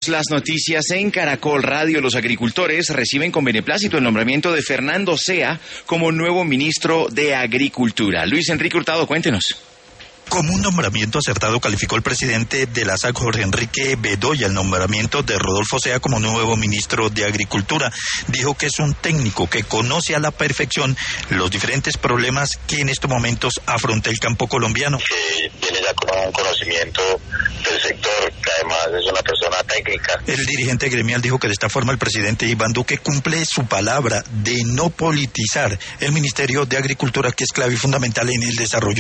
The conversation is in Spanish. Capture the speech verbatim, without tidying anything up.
Las noticias en Caracol Radio. Los agricultores reciben con beneplácito el nombramiento de Fernando Sea como nuevo ministro de Agricultura. Luis Enrique Hurtado, cuéntenos. Como un nombramiento acertado calificó el presidente de la S A C, Jorge Enrique Bedoya, el nombramiento de Rodolfo Sea como nuevo ministro de Agricultura. Dijo que es un técnico que conoce a la perfección los diferentes problemas que en estos momentos afronta el campo colombiano. Que tiene ya como un conocimiento del sector, que además es una persona técnica. El dirigente gremial dijo que de esta forma el presidente Iván Duque cumple su palabra de no politizar el Ministerio de Agricultura, que es clave y fundamental en el desarrollo